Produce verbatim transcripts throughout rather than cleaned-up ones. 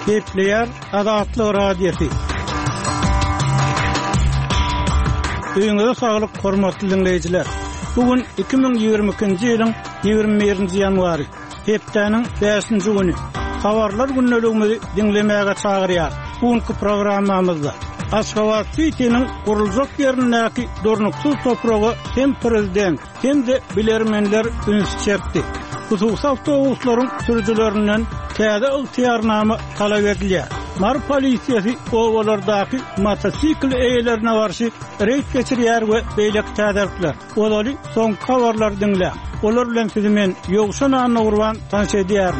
Kepler Adatlı Radyosu. Öňüňizde saglyk, hormatly dinleýijiler. Bugün iki bin ýygrimi ikinji ýylyň ýygrimi birinji ýanwary, hepdeniň beşinji güni. Habarlar günneligimizi dinlemäge çagyrýar. Bugünkü programmamyzda Aşgabat City'nin guruljak ýerindäki dornuksuz topragy hem prezident hem de bilermenler üns çekdi. Hususy awtobuslaryň sürüjülerinden täze ygtyarnama talap edilýär. Mar polisiýasy owalardaky motosikl eýlerine garşy reýd geçirýär we beýlek täzirler. Olary soňky habarlar dinle. Olar bilen sizi men ýogşan anna urban tanış edýär.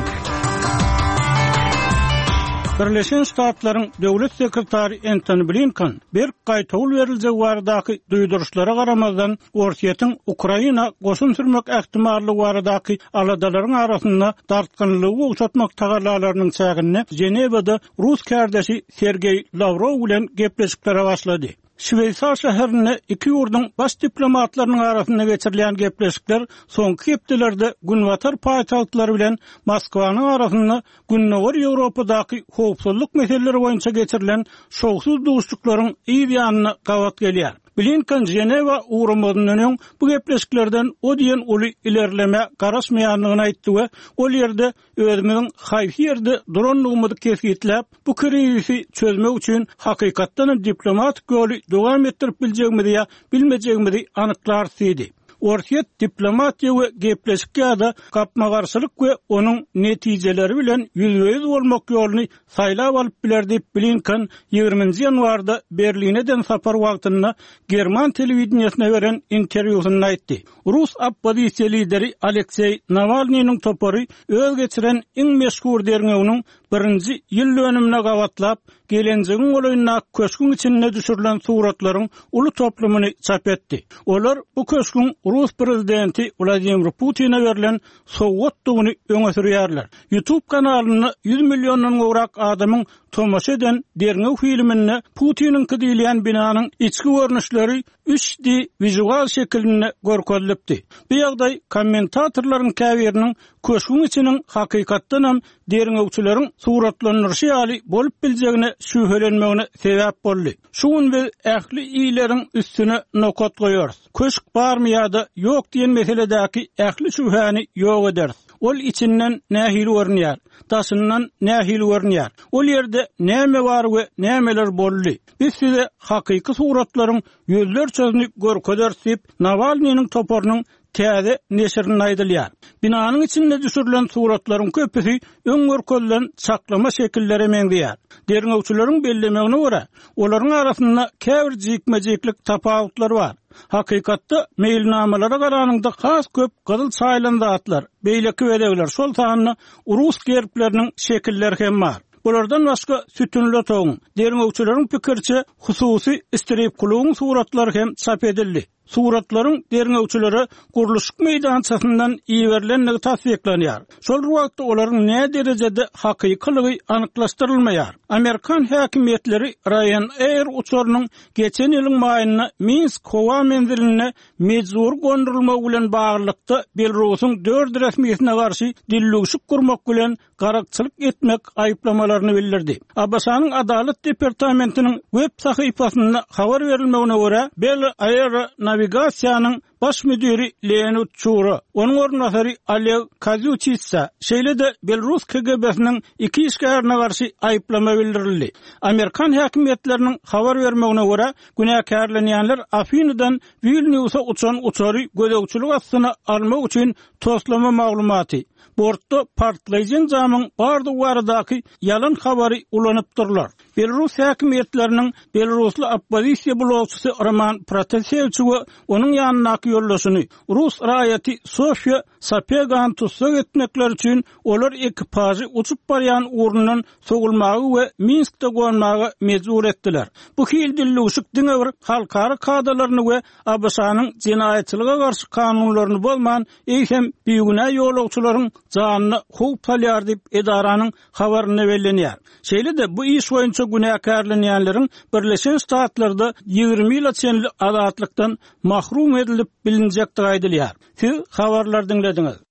Birleşen Ştatlaryň döwlet sekretary Antony Blinken bir gaýtawl beriljek baradaky duýduruşlara garamazdan Orsiýetin Ukraina goşun sürmek ähtimallygy baradaky aladalaryň arasynda dartgynlygy uçatmak tagarlalarynyň çägini Jenewada Rus kärdeşi Sergey Lavrov bilen gepleşiklere başlady. Şweýsar şäherine iki ýurduň baş diplomatlarynyň arasynda geçirilýän gepleşikler soňky hepdelerde günwatar paýtagtlary bilen Moskwanyň arasynda günnäwir Ýewropadaky howpsuzlyk meseleleri boýunça geçirilen şogsuz duşduklaryň ýygyanyna gawat gelýär. Blinken Jeneva uğramadynyň bu gepleşiklerden o diýen uly ilerleme garaşmaýanlygyny aýtdy we ol ýerde özümiň haýsy ýerde duranlygymy kesgitlep bu krizi çözmek üçin hakykatdan diplomatik ýoly dowam etdirip biljegimizi ýa bilmejegimizi anyklar istedi. Orsiýet diplomatiýa we gepleşikde gapmagarçylyk we onuň netijeleri bilen ýüzbeýüz bolmak ýolyny saýlap alyp biler diýip Blinken ýygrimiňji ýanwarda Berlineden sapar wagtynda German telewizionyna beren interwýusynda aýtdy. Rus oppozisiýa lideri Aleksey Navalnyň topary öz geçiren iň meşhur derňegiň birinji ýyl dönümine gawatlap gelenjegiň olaýyna köşkün içinde düşürilen suratlaryň uly toplumyny çap etdi. Olar bu köşkün Rus prezidenti Vladimir Putin'e verilen Sowet dugyny öňe sürýärler. YouTube kanalyny yüz milyondan gowrak adamyň tomaşa eden derňew filminde Putin'in kidilýän binanyň içki görnüşleri üç D vizual şekilde görkezlepdi. Bu ýagdaý kommentatorlaryň käbiriniň köşkün içiniň hakykatdan hem derňewçileriň suratlanýyşy ýaly bolup biljegine şüphelenmegine sebäp boldy. Şuň we ähli iýleriň üstüne nokat goýarys. Köşk barmy ýa-da ýok diýen meseledäki ähli şüphäni ýok ederiz. Ol içinden nähili görnýär, taşyndan nähili görnýär. Ol ýerde näme bar we nämeler boldy. Biz size hakyky suratlaryň ýüzler çözünü görkezerip Navalnyň toparynyň täze neşirini aýdylýar. Binanyň içinde düşürilen suratlaryň köpüsi öň görkezlen saklama şekilleri meňdýär. Derňewçileriň bellemegine görä, olaryň arasynda käbir jikmejiklik tapawutlar bar. Hakykatda mailnamalara garanyňda has köp gyzyl çaýlan zatlar, beýleki wedegler şol sanyny Rus gerpleriniň şekilleri hem bar. Bulardan başga sütünlü toğun, derňewçileriň pikirçe hususy istirip kuluň suratlary hem çap edildi. Suratlaryň derňewçilere guruluşyk meýdançasyndan iýerlenligi tasdiklanýar. Şol wagtda olaryň näme derejede hakyklygy anyklaşdyrylmaýar. Amerikan häkimetleri Ryanair uçarynyň geçen ýylyň maýyna Minsk howa menziline mejbur gondurulmak bilen baglykda Belarusyň dört resmiýetine garşy dillugşyk gurmak bilen garakçylyk etmek aýyplamalaryny bildirdi. Abaşanyň Adalet departamentiniň web sahypasynda habar berilmegine görä, Belarusyň navigasiýanyň baş müdiri Leonid Chura, onuň ornatary Oleg Kazyuchitsa, şeýle-de Belarus K G B-siniň iki işgärine garşy aýyplama bildirildi. Amerikan häkimetleriniň habar bermegine görä, günäkärlenýänler Afinidan Vilniusa uçan uçary gödekçilik astyna almak üçin toslama maglumaty. Bortda partlaýan jamyň bardyk baradaky ýalan habary ulanypdyrlar. Belarus häkimetleriniň Belarusly oppozisiýa blogçysy Roman Protasevich we onuň ýanynaky ýoldaşyny Rus raýaty Sofia Sapegan tutsak etmekler üçin olar ekipaji uçup barýan urundan sogulmagy we Minskde gonmagy mejbur etdiler. Bu hil dillugşyk diňe bir halkara kadalaryny we A B S-nyň jinaýatçylyga garşy kanunlaryny bolman eýsem büyügüne ýolagçylaryň janyny howp salýar diýip edaranyň habaryny bellenýär. Şeýle-de bu iş boýunça günäkärlenýänleriň Birleşen Ştatlarda ýygrimi ýyl çenli azatlykdan mahrum edilip bilinjekdi aýdylýar. Siz habarlar dinlediniz.